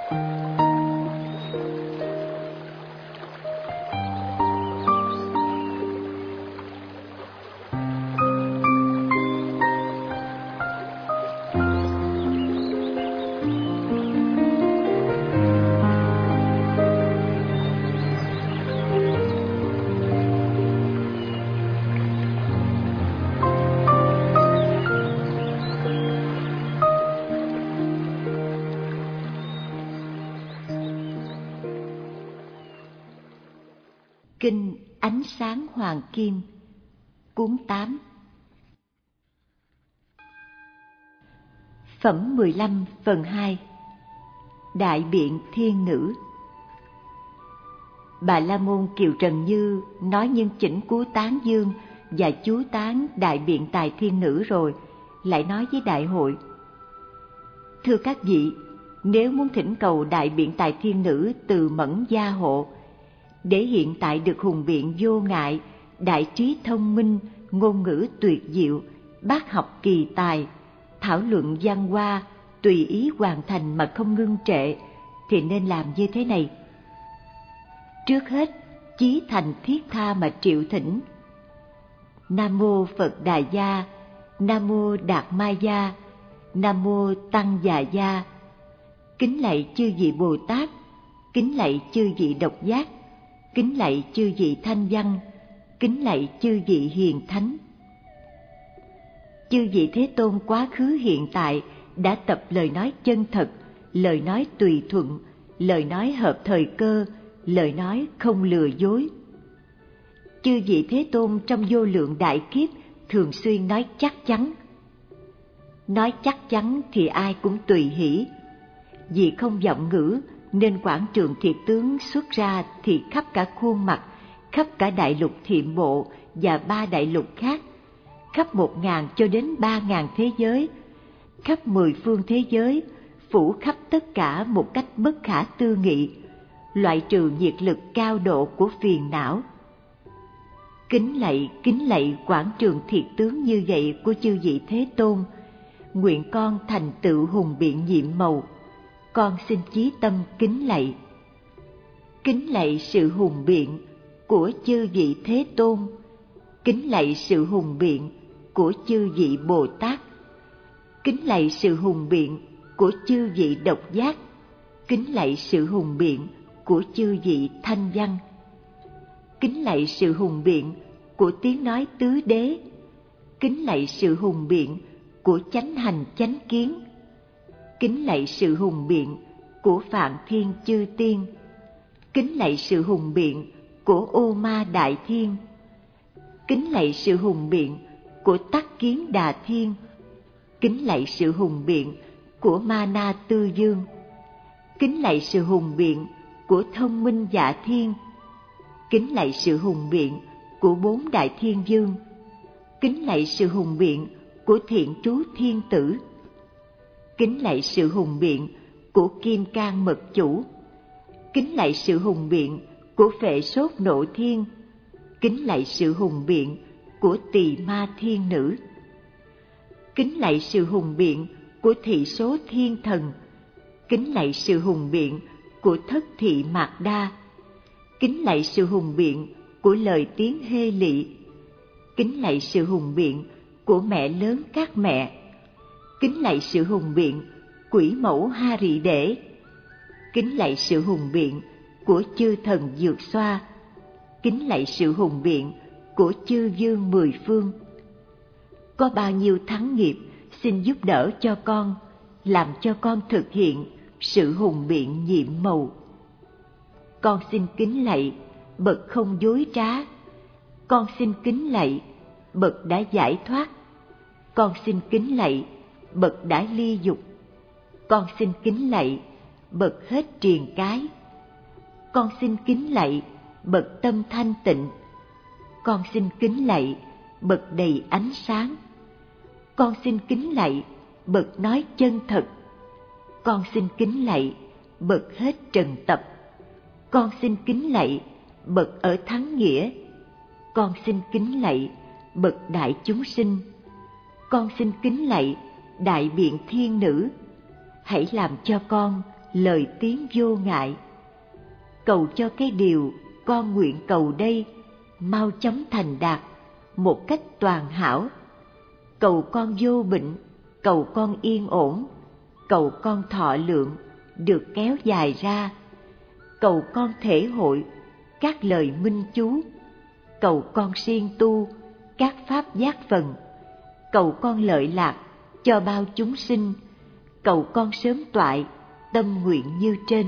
Kinh Ánh Sáng Hoàng Kim, cuốn 8. Phẩm 15 phần 2. Đại biện thiên nữ. Bà La Môn Kiều Trần Như nói nhân chỉnh Cú Tán Dương và chú tán đại biện tài thiên nữ rồi, lại nói với đại hội: Thưa các vị, nếu muốn thỉnh cầu đại biện tài thiên nữ từ mẫn gia hộ, để hiện tại được hùng biện vô ngại, đại trí thông minh, ngôn ngữ tuyệt diệu, bác học kỳ tài, thảo luận văn hoa, tùy ý hoàn thành mà không ngưng trệ, thì nên làm như thế này. Trước hết, chí thành thiết tha mà triệu thỉnh: Nam mô Phật Đà Gia, Nam mô Đạt Ma Gia, Nam mô Tăng Già Gia. Kính lạy chư vị Bồ Tát, kính lạy chư vị độc giác, kính lạy chư vị thanh văn, kính lạy chư vị hiền thánh. Chư vị Thế Tôn quá khứ hiện tại đã tập lời nói chân thật, lời nói tùy thuận, lời nói hợp thời cơ, lời nói không lừa dối. Chư vị Thế Tôn trong vô lượng đại kiếp thường xuyên nói chắc chắn. Nói chắc chắn thì ai cũng tùy hỷ. Vì không vọng ngữ nên quảng trường thiệt tướng xuất ra thì khắp cả khuôn mặt, khắp cả đại lục Thiệm Bộ và 3 đại lục khác, khắp 1.000 cho đến 3.000 thế giới, khắp 10 phương thế giới, phủ khắp tất cả một cách bất khả tư nghị, loại trừ nhiệt lực cao độ của phiền não. Kính lạy quảng trường thiệt tướng như vậy của chư vị Thế Tôn, nguyện con thành tựu hùng biện nhiệm màu, con xin chí tâm kính lạy. Kính lạy sự hùng biện của chư vị Thế Tôn, kính lạy sự hùng biện của chư vị Bồ Tát, kính lạy sự hùng biện của chư vị độc giác, kính lạy sự hùng biện của chư vị thanh văn, kính lạy sự hùng biện của tiếng nói tứ đế, kính lạy sự hùng biện của chánh hành chánh kiến, kính lạy sự hùng biện của Phạm Thiên chư tiên, kính lạy sự hùng biện của Ô Ma Đại Thiên, kính lạy sự hùng biện của Tắc Kiến Đà Thiên, kính lạy sự hùng biện của Ma Na Tư Dương, kính lạy sự hùng biện của Thông Minh Dạ Thiên, kính lạy sự hùng biện của 4 Đại Thiên Dương, kính lạy sự hùng biện của Thiện Trú Thiên Tử, kính lạy sự hùng biện của Kim Cang Mật Chủ, kính lạy sự hùng biện của Phệ Sốt Nộ Thiên, kính lạy sự hùng biện của Tỳ Ma Thiên Nữ, kính lạy sự hùng biện của Thị Số Thiên Thần, kính lạy sự hùng biện của Thất Thị Mạc Đa, kính lạy sự hùng biện của Lời Tiếng Hê Lị, kính lạy sự hùng biện của Mẹ Lớn Các Mẹ, kính lạy sự hùng biện Quỷ Mẫu Ha Rị Đễ, kính lạy sự hùng biện của chư thần Dược Xoa, kính lạy sự hùng biện của chư dương 10 phương. Có bao nhiêu thắng nghiệp xin giúp đỡ cho con, làm cho con thực hiện sự hùng biện nhiệm màu. Con xin kính lạy bậc không dối trá, con xin kính lạy bậc đã giải thoát, con xin kính lạy bậc đã ly dục, con xin kính lạy bậc hết triền cái, con xin kính lạy bậc tâm thanh tịnh, con xin kính lạy bậc đầy ánh sáng, con xin kính lạy bậc nói chân thật, con xin kính lạy bậc hết trần tập, con xin kính lạy bậc ở thắng nghĩa, con xin kính lạy bậc đại chúng sinh, con xin kính lạy đại biện thiên nữ. Hãy làm cho con lời tiếng vô ngại. Cầu cho cái điều con nguyện cầu đây mau chóng thành đạt một cách toàn hảo. Cầu con vô bệnh, cầu con yên ổn, cầu con thọ lượng được kéo dài ra, cầu con thể hội các lời minh chú, cầu con siêng tu các pháp giác phần, cầu con lợi lạc cho bao chúng sinh, cầu con sớm toại tâm nguyện như trên.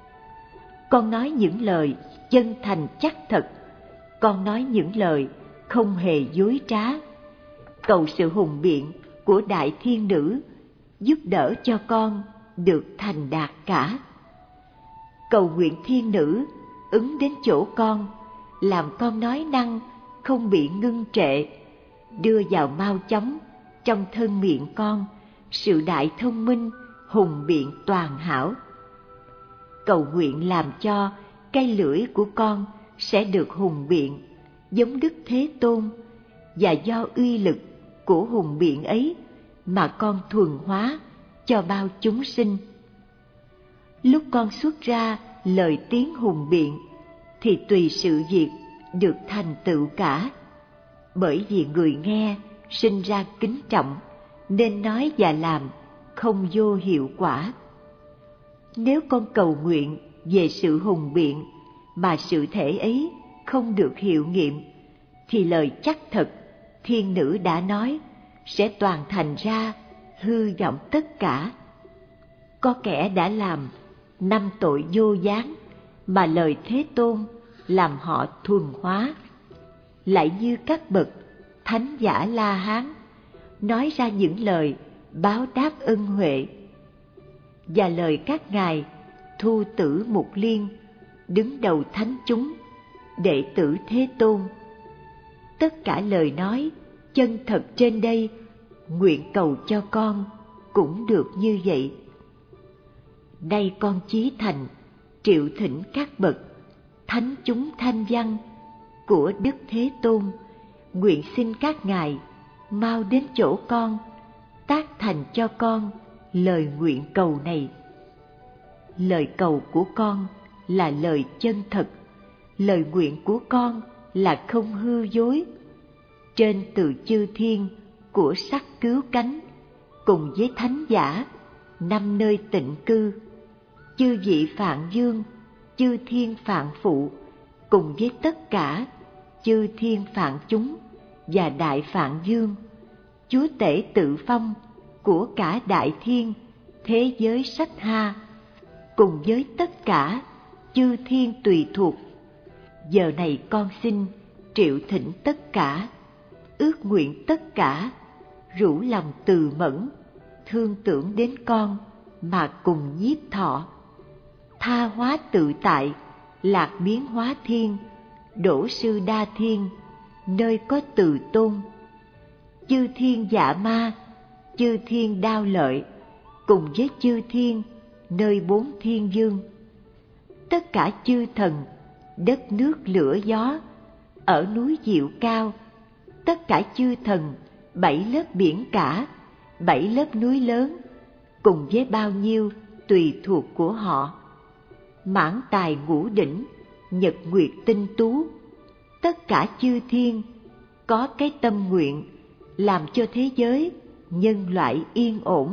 Con nói những lời chân thành chắc thật, con nói những lời không hề dối trá. Cầu sự hùng biện của đại thiên nữ giúp đỡ cho con được thành đạt cả. Cầu nguyện thiên nữ ứng đến chỗ con, làm con nói năng không bị ngưng trệ, đưa vào mau chóng trong thân miệng con sự đại thông minh hùng biện toàn hảo. Cầu nguyện làm cho cây lưỡi của con sẽ được hùng biện giống Đức Thế Tôn, và do uy lực của hùng biện ấy mà con thuần hóa cho bao chúng sinh. Lúc con xuất ra lời tiếng hùng biện thì tùy sự việc được thành tựu cả, bởi vì người nghe sinh ra kính trọng nên nói và làm không vô hiệu quả. Nếu con cầu nguyện về sự hùng biện mà sự thể ấy không được hiệu nghiệm, thì lời chắc thật thiên nữ đã nói sẽ toàn thành ra hư vọng tất cả. Có kẻ đã làm 5 tội vô gián mà lời Thế Tôn làm họ thuần hóa. Lại như các bậc thánh giả La Hán nói ra những lời báo đáp ân huệ, và lời các ngài Thu Tử Mục Liên đứng đầu thánh chúng, đệ tử Thế Tôn. Tất cả lời nói chân thật trên đây, nguyện cầu cho con cũng được như vậy. Nay con chí thành triệu thỉnh các bậc thánh chúng thanh văn của Đức Thế Tôn, nguyện xin các ngài mau đến chỗ con, tác thành cho con lời nguyện cầu này. Lời cầu của con là lời chân thật, lời nguyện của con là không hư dối. Trên từ chư thiên của sắc cứu cánh, cùng với thánh giả 5 nơi tịnh cư, chư vị Phạn Dương, chư thiên Phạn Phụ, cùng với tất cả chư thiên Phạn chúng và đại Phạn Dương, chúa tể tự phong của cả đại thiên thế giới Sách Ha, cùng với tất cả chư thiên tùy thuộc. Giờ này con xin triệu thỉnh tất cả, ước nguyện tất cả, rủ lòng từ mẫn, thương tưởng đến con mà cùng nhiếp thọ. Tha hóa tự tại, lạc biến hóa thiên, đổ sư đa thiên, nơi có từ tôn. Chư thiên dạ ma, chư thiên đao lợi, cùng với chư thiên nơi 4 thiên dương. Tất cả chư thần, đất nước lửa gió, ở núi Diệu Cao, tất cả chư thần 7 lớp biển cả, 7 lớp núi lớn, cùng với bao nhiêu tùy thuộc của họ. Mãn tài ngũ đỉnh, nhật nguyệt tinh tú, tất cả chư thiên có cái tâm nguyện làm cho thế giới nhân loại yên ổn.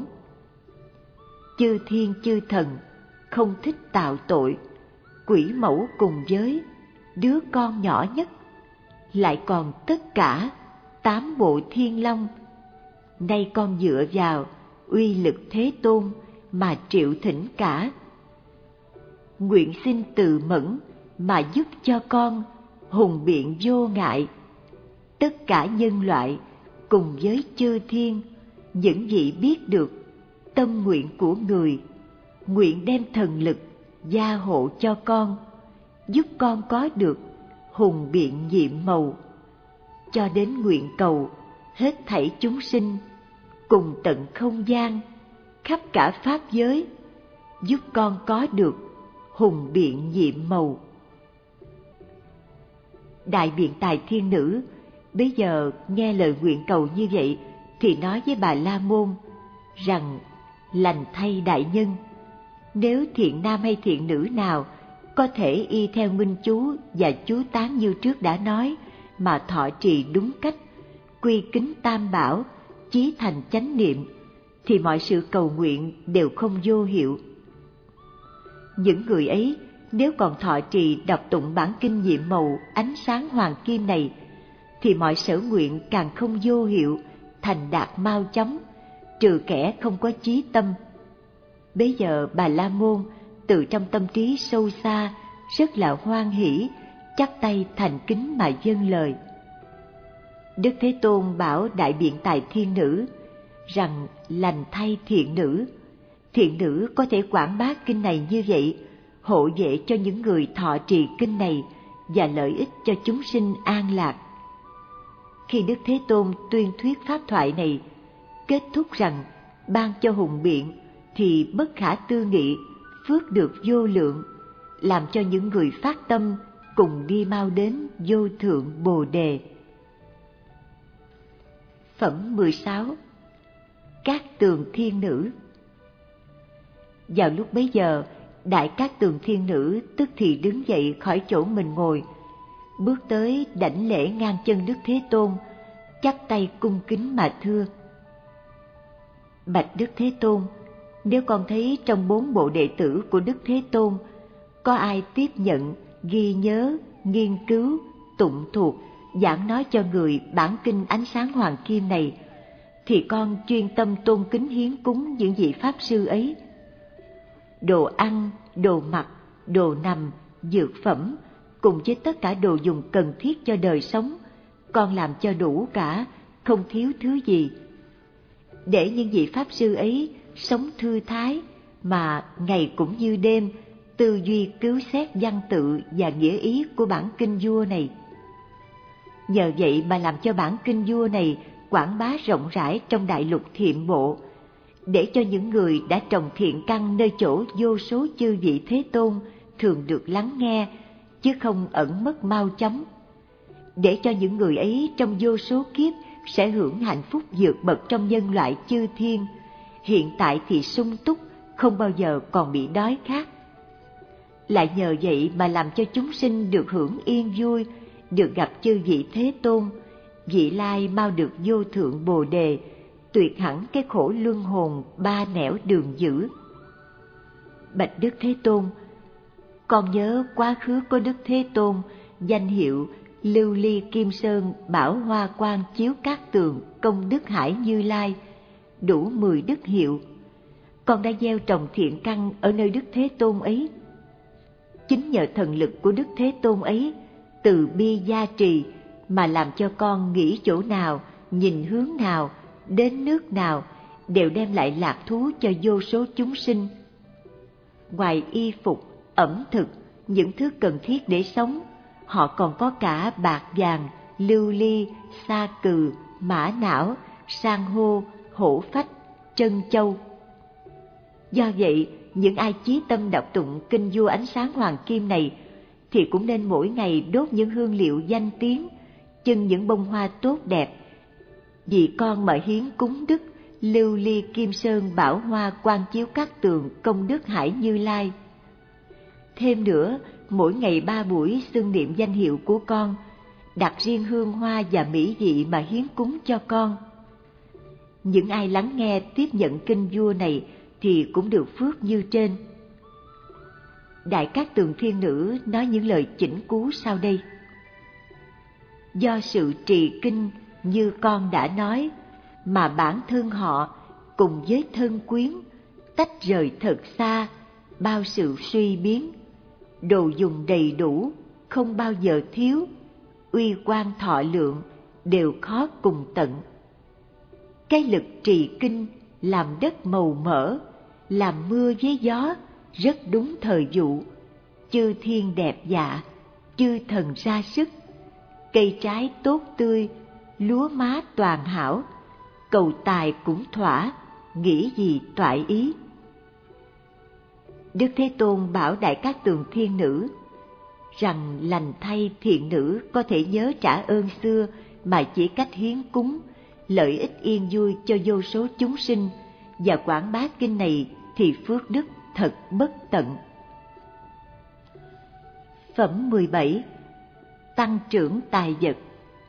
Chư thiên chư thần không thích tạo tội, quỷ mẫu cùng với đứa con nhỏ nhất, lại còn tất cả 8 bộ thiên long. Nay con dựa vào uy lực Thế Tôn mà triệu thỉnh cả. Nguyện xin từ mẫn mà giúp cho con hùng biện vô ngại. Tất cả nhân loại cùng với chư thiên, những vị biết được tâm nguyện của người, nguyện đem thần lực gia hộ cho con, giúp con có được hùng biện nhiệm màu, cho đến nguyện cầu hết thảy chúng sinh cùng tận không gian, khắp cả pháp giới, giúp con có được hùng biện nhiệm màu. Đại biện tài thiên nữ bây giờ nghe lời nguyện cầu như vậy thì nói với Bà La Môn rằng: lành thay đại nhân, nếu thiện nam hay thiện nữ nào có thể y theo minh chú và chú tán như trước đã nói mà thọ trì đúng cách, quy kính tam bảo, chí thành chánh niệm, thì mọi sự cầu nguyện đều không vô hiệu. Những người ấy nếu còn thọ trì đọc tụng bản kinh nhiệm màu ánh sáng hoàng kim này, thì mọi sở nguyện càng không vô hiệu, thành đạt mau chóng, trừ kẻ không có chí tâm. Bấy giờ Bà La Môn từ trong tâm trí sâu xa rất là hoan hỷ, chắp tay thành kính mà dâng lời. Đức Thế Tôn bảo Đại Biện Tài Thiên Nữ rằng lành thay thiện nữ có thể quảng bá kinh này như vậy, hộ vệ cho những người thọ trì kinh này và lợi ích cho chúng sinh an lạc. Khi Đức Thế Tôn tuyên thuyết pháp thoại này, kết thúc rằng ban cho hùng biện thì bất khả tư nghị, phước được vô lượng, làm cho những người phát tâm cùng đi mau đến vô thượng Bồ Đề. Phẩm 16. Cát Tường Thiên Nữ. Vào lúc bấy giờ, Đại Cát Tường Thiên Nữ tức thì đứng dậy khỏi chỗ mình ngồi, bước tới đảnh lễ ngang chân Đức Thế Tôn, chắp tay cung kính mà thưa: Bạch Đức Thế Tôn, nếu con thấy trong 4 bộ đệ tử của Đức Thế Tôn có ai tiếp nhận, ghi nhớ, nghiên cứu, tụng thuộc, giảng nói cho người bản kinh ánh sáng hoàng kim này, thì con chuyên tâm tôn kính hiến cúng những vị pháp sư ấy. Đồ ăn, đồ mặc, đồ nằm, dược phẩm, cùng với tất cả đồ dùng cần thiết cho đời sống, con làm cho đủ cả, không thiếu thứ gì. Để những vị pháp sư ấy sống thư thái, mà ngày cũng như đêm tư duy cứu xét văn tự và nghĩa ý của bản kinh vua này. Nhờ vậy mà làm cho bản kinh vua này quảng bá rộng rãi trong đại lục thiện bộ, để cho những người đã trồng thiện căn nơi chỗ vô số chư vị Thế Tôn thường được lắng nghe, chứ không ẩn mất mau chóng. Để cho những người ấy trong vô số kiếp sẽ hưởng hạnh phúc vượt bậc trong nhân loại chư thiên, hiện tại thì sung túc, không bao giờ còn bị đói khát. Lại nhờ vậy mà làm cho chúng sinh được hưởng yên vui, được gặp chư vị Thế Tôn, vị lai mau được vô thượng Bồ Đề, tuyệt hẳn cái khổ luân hồn ba nẻo đường dữ. Bạch Đức Thế Tôn, con nhớ quá khứ có Đức Thế Tôn danh hiệu Lưu Ly Kim Sơn Bảo Hoa Quang Chiếu Cát Tường Công Đức Hải Như Lai, đủ 10 đức hiệu. Con đã gieo trồng thiện căn ở nơi Đức Thế Tôn ấy. Chính nhờ thần lực của Đức Thế Tôn ấy, từ bi gia trì, mà làm cho con nghĩ chỗ nào, nhìn hướng nào, đến nước nào đều đem lại lạc thú cho vô số chúng sinh. Ngoài y phục, ẩm thực, những thứ cần thiết để sống, họ còn có cả bạc vàng, lưu ly, sa cừ, mã não, san hô, hổ phách, trân châu. Do vậy, những ai chí tâm đọc tụng kinh vua ánh sáng hoàng kim này thì cũng nên mỗi ngày đốt những hương liệu danh tiếng, chưng những bông hoa tốt đẹp, vì con mà hiến cúng đức Lưu Ly Kim Sơn Bảo Hoa Quang Chiếu Cát Tường Công Đức Hải Như Lai. Thêm nữa, mỗi ngày 3 buổi xưng niệm danh hiệu của con, đặt riêng hương hoa và mỹ vị mà hiến cúng cho con. Những ai lắng nghe tiếp nhận kinh vua này thì cũng được phước như trên. Đại Cát Tường Thiên Nữ nói những lời chỉnh cú sau đây: Do sự trì kinh như con đã nói, mà bản thân họ cùng với thân quyến tách rời thật xa, bao sự suy biến, đồ dùng đầy đủ, không bao giờ thiếu, uy quan thọ lượng đều khó cùng tận. Cái lực trì kinh làm đất màu mỡ, làm mưa với gió, rất đúng thời vụ. Chư thiên đẹp dạ, chư thần ra sức, cây trái tốt tươi, lúa má toàn hảo, cầu tài cũng thỏa, nghĩ gì toại ý. Đức Thế Tôn bảo Đại Cát Tường Thiên Nữ rằng lành thay thiện nữ có thể nhớ trả ơn xưa mà chỉ cách hiến cúng, lợi ích yên vui cho vô số chúng sinh, và quảng bá kinh này thì phước đức thật bất tận. Phẩm 17. Tăng trưởng tài vật.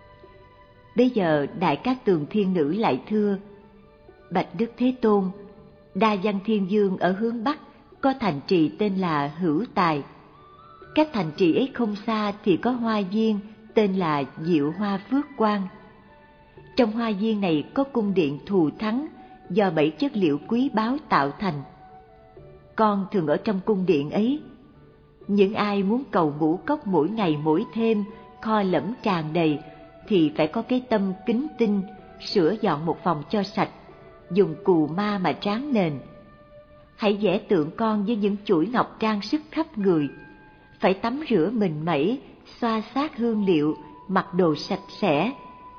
Bây giờ Đại Cát Tường Thiên Nữ lại thưa: Bạch Đức Thế Tôn, Đa Văn Thiên Vương ở hướng Bắc có thành trì tên là Hữu Tài. Cách thành trì ấy không xa thì có hoa viên tên là Diệu Hoa Phước Quang. Trong hoa viên này có cung điện thù thắng do 7 chất liệu quý báu tạo thành. Con thường ở trong cung điện ấy. Những ai muốn cầu ngũ cốc mỗi ngày mỗi thêm, kho lẫm tràn đầy, thì phải có cái tâm kính tinh, sửa dọn một phòng cho sạch, dùng cù ma mà tráng nền. Hãy vẽ tượng con với những chuỗi ngọc trang sức khắp người, phải tắm rửa mình mẩy, xoa xát hương liệu, mặc đồ sạch sẽ.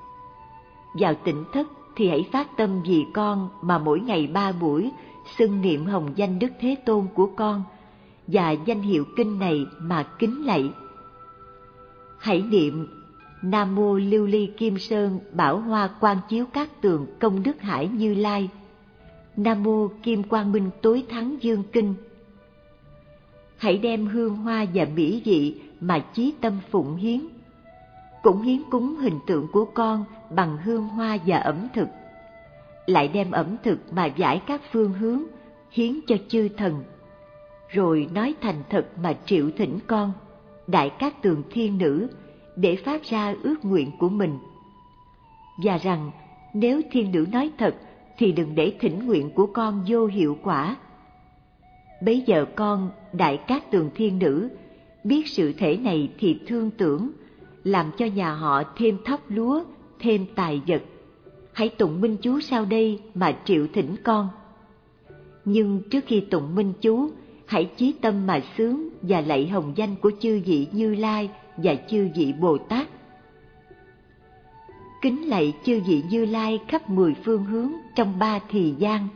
Vào tịnh thất thì hãy phát tâm vì con mà mỗi ngày 3 buổi xưng niệm hồng danh Đức Thế Tôn của con và danh hiệu kinh này mà kính lạy. Hãy niệm Nam Mô Lưu Ly Kim Sơn Bảo Hoa Quang Chiếu Cát Tường Công Đức Hải Như Lai, Nam Mô Kim Quang Minh Tối Thắng Dương Kinh. Hãy đem hương hoa và mỹ vị mà chí tâm phụng hiến. Cũng hiến cúng hình tượng của con bằng hương hoa và ẩm thực. Lại đem ẩm thực mà giải các phương hướng, hiến cho chư thần. Rồi nói thành thật mà triệu thỉnh con, Đại Cát Tường Thiên Nữ, để phát ra ước nguyện của mình. Và rằng nếu thiên nữ nói thật thì đừng để thỉnh nguyện của con vô hiệu quả. Bấy giờ con, Đại Cát Tường Thiên Nữ, biết sự thể này thì thương tưởng, làm cho nhà họ thêm thóc lúa, thêm tài vật. Hãy tụng minh chú sau đây mà triệu thỉnh con. Nhưng trước khi tụng minh chú, hãy chí tâm mà xướng và lạy hồng danh của chư vị Như Lai và chư vị Bồ Tát. Kính lạy chư vị Như Lai khắp 10 phương hướng trong 3 thì gian.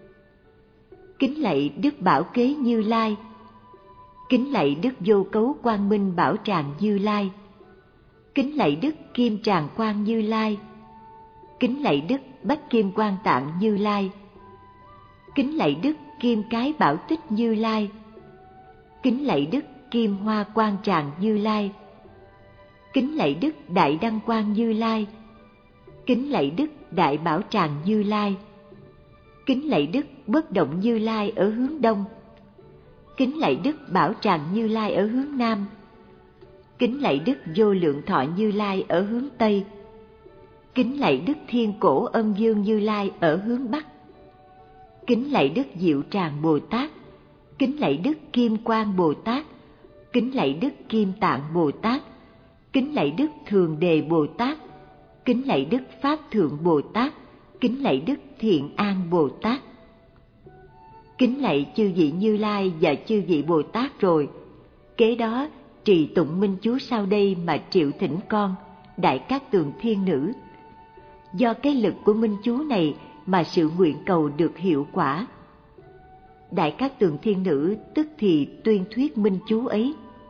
Kính lạy Đức Bảo Kế Như Lai. Kính lạy Đức Vô Cấu Quang Minh Bảo Tràng Như Lai. Kính lạy Đức Kim Tràng Quang Như Lai. Kính lạy Đức Bách Kim Quang Tạng Như Lai. Kính lạy Đức Kim Cái Bảo Tích Như Lai. Kính lạy Đức Kim Hoa Quang Tràng Như Lai. Kính lạy Đức Đại Đăng Quang Như Lai. Kính lạy Đức Đại Bảo Tràng Như Lai. Kính lạy Đức Bất Động Như Lai ở hướng Đông. Kính lạy Đức Bảo Tràng Như Lai ở hướng Nam. Kính lạy Đức Vô Lượng Thọ Như Lai ở hướng Tây. Kính lạy Đức Thiên Cổ Âm Dương Như Lai ở hướng Bắc. Kính lạy Đức Diệu Tràng Bồ Tát. Kính lạy Đức Kim Quang Bồ Tát. Kính lạy Đức Kim Tạng Bồ Tát. Kính lạy Đức Thường Đề Bồ Tát. Kính lạy Đức Pháp Thượng Bồ Tát. Kính lạy Đức Thiện An Bồ Tát. Kính lạy chư vị Như Lai và chư vị Bồ Tát rồi. Kế đó trì tụng minh chú sau đây mà triệu thỉnh con, Đại Cát Tường Thiên Nữ. Do cái lực của minh chú này mà sự nguyện cầu được hiệu quả. Đại Cát Tường Thiên Nữ tức thì tuyên thuyết minh chú ấy.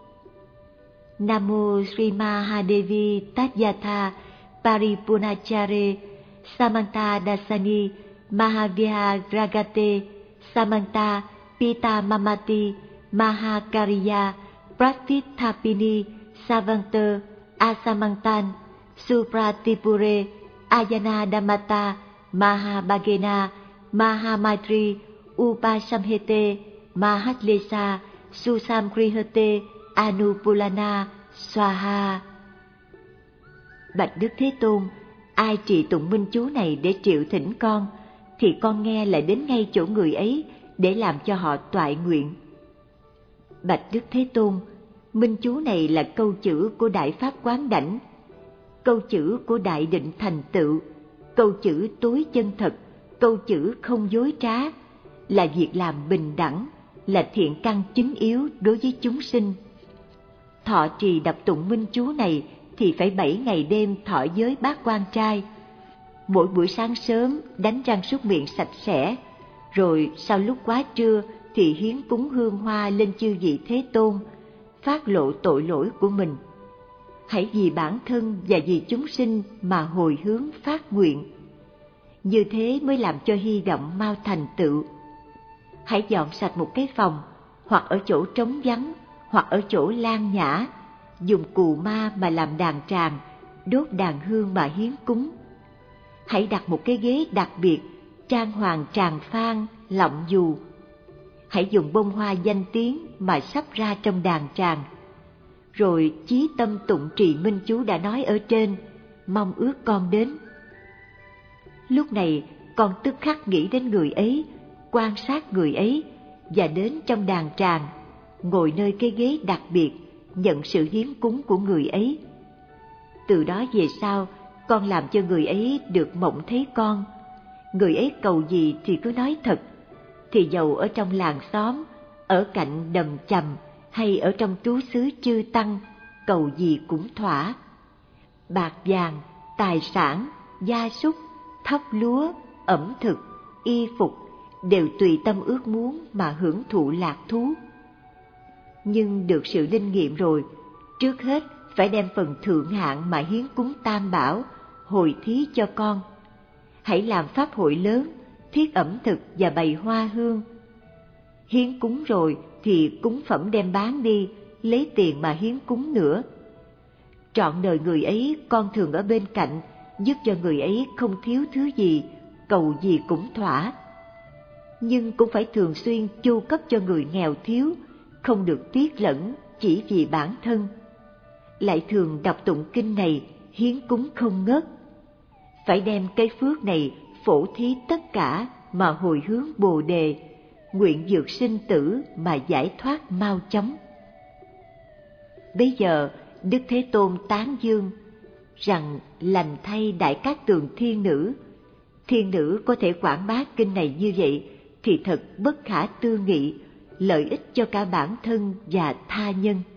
Nam Mô Sri Mahadevi Tathayatha Paripurnachare Samanta Dasani Mahaviharagate Samanta Pita Mamati Mahakariya Pratithapini Savanta Asamantan Supratipure Ayana Damata Mahabhagena Mahamaitri Upasamhete Mahatlesa Susamkrihate Anupulana Swaha. Bạch Đức Thế Tôn, ai trì tụng minh chú này để triệu thỉnh con, thì con nghe lại đến ngay chỗ người ấy để làm cho họ toại nguyện. Bạch Đức Thế Tôn, minh chú này là câu chữ của Đại Pháp Quán Đảnh, câu chữ của Đại Định Thành Tựu, câu chữ tối chân thật, câu chữ không dối trá, là việc làm bình đẳng, là thiện căn chính yếu đối với chúng sinh. Thọ trì đọc tụng minh chú này thì phải 7 ngày đêm thọ giới bát quan trai. Mỗi buổi sáng sớm đánh răng súc miệng sạch sẽ, rồi sau lúc quá trưa thì hiến cúng hương hoa lên chư vị Thế Tôn, phát lộ tội lỗi của mình. Hãy vì bản thân và vì chúng sinh mà hồi hướng phát nguyện. Như thế mới làm cho hy vọng mau thành tựu. hãy dọn sạch một cái phòng, hoặc ở chỗ trống vắng, hoặc ở chỗ lan nhã, dùng cù ma mà làm đàn tràng, đốt đàn hương mà hiến cúng. Hãy đặt một cái ghế đặc biệt, trang hoàng tràng phan, lọng dù. Hãy dùng bông hoa danh tiếng mà sắp ra trong đàn tràng. Rồi chí tâm tụng trì minh chú đã nói ở trên, mong ước con đến. Lúc này con tức khắc nghĩ đến người ấy, quan sát người ấy, và đến trong đàn tràng, ngồi nơi cái ghế đặc biệt, nhận sự hiến cúng của người ấy. Từ đó về sau, con làm cho người ấy được mộng thấy con. Người ấy cầu gì thì cứ nói thật, thì dầu ở trong làng xóm, ở cạnh đầm chầm, hay ở trong trú xứ chư tăng, cầu gì cũng thỏa. Bạc vàng, tài sản, gia súc, thóc lúa, ẩm thực, y phục đều tùy tâm ước muốn mà hưởng thụ lạc thú. Nhưng được sự linh nghiệm rồi, trước hết phải đem phần thượng hạng mà hiến cúng Tam Bảo, hồi thí cho con. Hãy làm pháp hội lớn, thiết ẩm thực và bày hoa hương. Hiến cúng rồi thì cúng phẩm đem bán đi, lấy tiền mà hiến cúng nữa. Trọn đời người ấy con thường ở bên cạnh, giúp cho người ấy không thiếu thứ gì, cầu gì cũng thỏa. Nhưng cũng phải thường xuyên chu cấp cho người nghèo thiếu, không được tiếc lẫn chỉ vì bản thân. Lại thường đọc tụng kinh này, hiến cúng không ngớt. Phải đem cái phước này phổ thí tất cả mà hồi hướng Bồ Đề, nguyện vượt sinh tử mà giải thoát mau chóng. Bây giờ Đức Thế Tôn tán dương rằng lành thay Đại Cát Tường thiên nữ có thể quảng bá kinh này như vậy thì thật bất khả tư nghị, lợi ích cho cả bản thân và tha nhân.